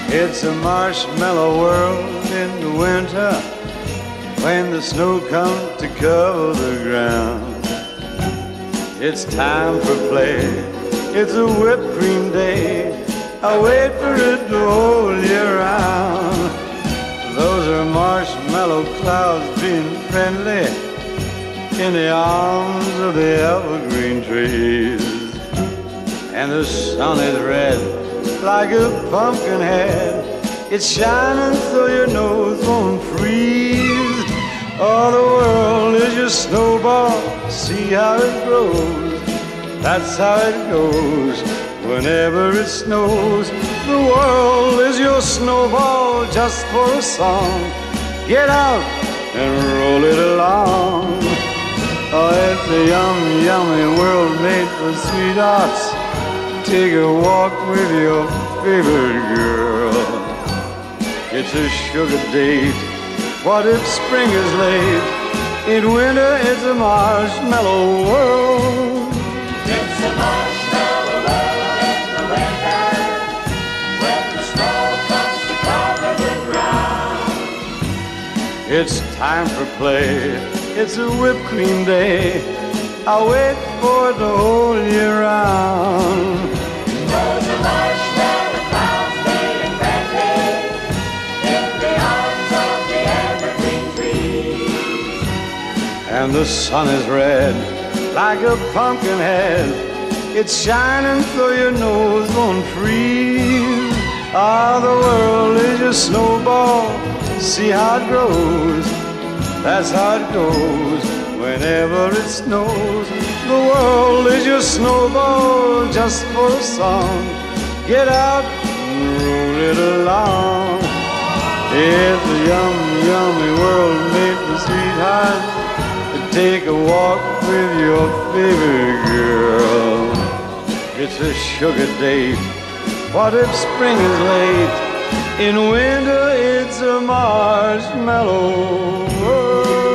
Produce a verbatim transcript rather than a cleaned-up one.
It's a marshmallow world in the winter when the snow comes to cover the ground. It's time for play, it's a whipped cream day. I wait for it the whole year round. Those are marshmallow clouds being friendly in the arms of the evergreen trees. And the sun is red like a pumpkin head. It's shining so your nose won't freeze. Oh, the world is your snowball, see how it grows. That's how it goes whenever it snows. The world is your snowball just for a song. Get out and roll it along. Oh, it's a yummy, yummy world made for sweethearts. Take a walk with your favorite girl. It's a sugar date. What if spring is late? In winter it's a marshmallow world. It's a marshmallow world in the winter when the snow comes to cover the ground. It's time for play. It's a whipped cream day. I wait for it the whole year round. Those are marshmallow clouds being friendly in the arms of the evergreen trees. And the sun is red like a pumpkin head. It's shining so your nose won't freeze. Ah, the world is your snowball, see how it grows. That's how it goes whenever it snows. The world is your snowball just for a song. Get out and roll it along. It's a yummy, yummy world made for sweethearts. Take a walk with your favorite girl. It's a sugar date. What if spring is late? In winter it's a marshmallow world.